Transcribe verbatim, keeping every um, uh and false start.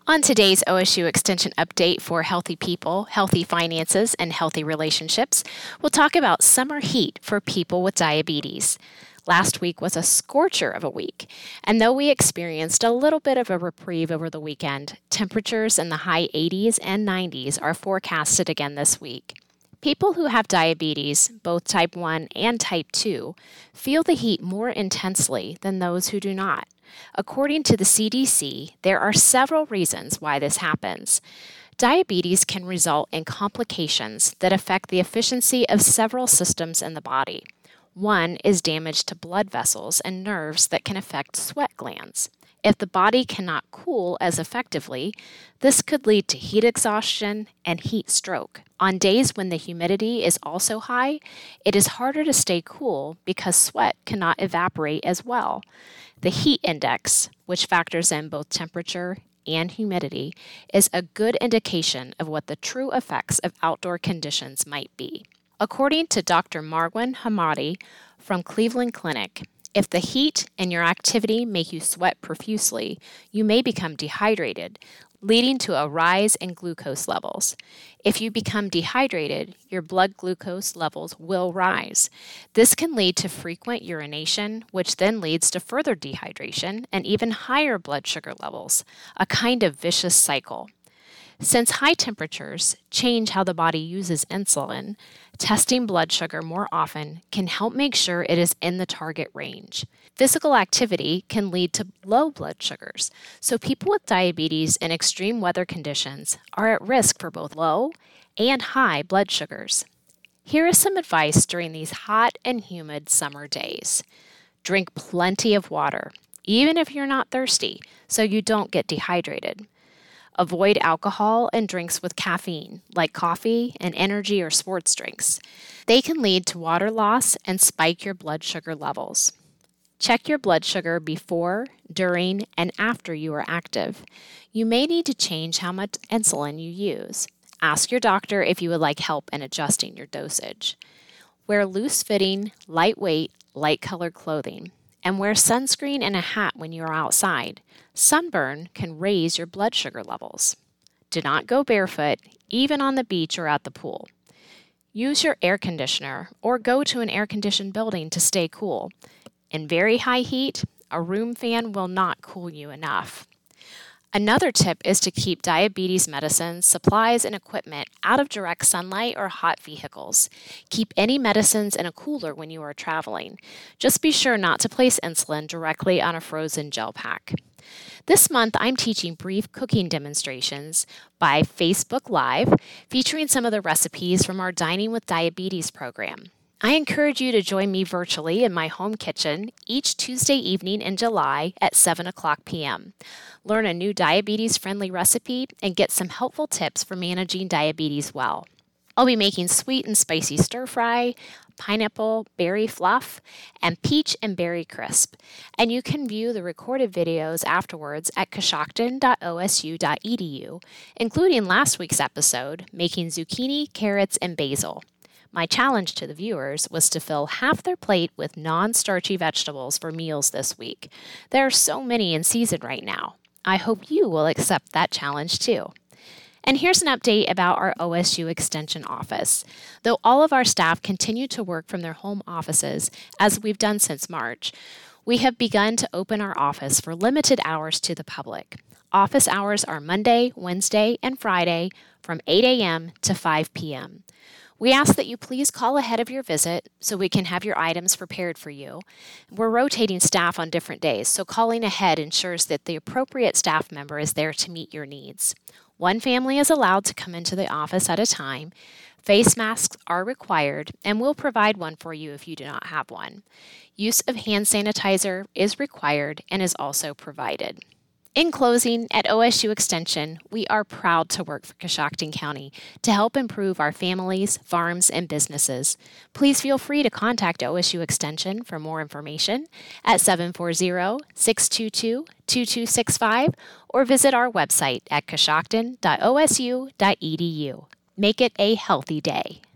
On today's O S U Extension update for Healthy People, Healthy Finances, and Healthy Relationships, we'll talk about summer heat for people with diabetes. Last week was a scorcher of a week, and though we experienced a little bit of a reprieve over the weekend, temperatures in the high eighties and nineties are forecasted again this week. People who have diabetes, both type one and type two, feel the heat more intensely than those who do not. According to the C D C, there are several reasons why this happens. Diabetes can result in complications that affect the efficiency of several systems in the body. One is damage to blood vessels and nerves that can affect sweat glands. If the body cannot cool as effectively, this could lead to heat exhaustion and heat stroke. On days when the humidity is also high, it is harder to stay cool because sweat cannot evaporate as well. The heat index, which factors in both temperature and humidity, is a good indication of what the true effects of outdoor conditions might be. According to Doctor Marwan Hamadi from Cleveland Clinic, if the heat and your activity make you sweat profusely, you may become dehydrated, leading to a rise in glucose levels. If you become dehydrated, your blood glucose levels will rise. This can lead to frequent urination, which then leads to further dehydration and even higher blood sugar levels, a kind of vicious cycle. Since high temperatures change how the body uses insulin, testing blood sugar more often can help make sure it is in the target range. Physical activity can lead to low blood sugars, so people with diabetes in extreme weather conditions are at risk for both low and high blood sugars. Here is some advice during these hot and humid summer days. Drink plenty of water, even if you're not thirsty, so you don't get dehydrated. Avoid alcohol and drinks with caffeine, like coffee and energy or sports drinks. They can lead to water loss and spike your blood sugar levels. Check your blood sugar before, during, and after you are active. You may need to change how much insulin you use. Ask your doctor if you would like help in adjusting your dosage. Wear loose-fitting, lightweight, light-colored clothing. And wear sunscreen and a hat when you are outside. Sunburn can raise your blood sugar levels. Do not go barefoot, even on the beach or at the pool. Use your air conditioner or go to an air-conditioned building to stay cool. In very high heat, a room fan will not cool you enough. Another tip is to keep diabetes medicines, supplies, and equipment out of direct sunlight or hot vehicles. Keep any medicines in a cooler when you are traveling. Just be sure not to place insulin directly on a frozen gel pack. This month, I'm teaching brief cooking demonstrations by Facebook Live, featuring some of the recipes from our Dining with Diabetes program. I encourage you to join me virtually in my home kitchen each Tuesday evening in July at seven o'clock p.m. Learn a new diabetes-friendly recipe and get some helpful tips for managing diabetes well. I'll be making sweet and spicy stir-fry, pineapple berry fluff, and peach and berry crisp. And you can view the recorded videos afterwards at coshocton dot o s u dot e d u, including last week's episode, making zucchini, carrots, and basil. My challenge to the viewers was to fill half their plate with non-starchy vegetables for meals this week. There are so many in season right now. I hope you will accept that challenge too. And here's an update about our O S U Extension office. Though all of our staff continue to work from their home offices, as we've done since March, we have begun to open our office for limited hours to the public. Office hours are Monday, Wednesday, and Friday from eight a.m. to five p.m. We ask that you please call ahead of your visit so we can have your items prepared for you. We're rotating staff on different days, so calling ahead ensures that the appropriate staff member is there to meet your needs. One family is allowed to come into the office at a time. Face masks are required, and we'll provide one for you if you do not have one. Use of hand sanitizer is required and is also provided. In closing, at O S U Extension, we are proud to work for Coshocton County to help improve our families, farms, and businesses. Please feel free to contact O S U Extension for more information at seven four zero, six two two, two two six five or visit our website at coshocton dot o s u dot e d u. Make it a healthy day.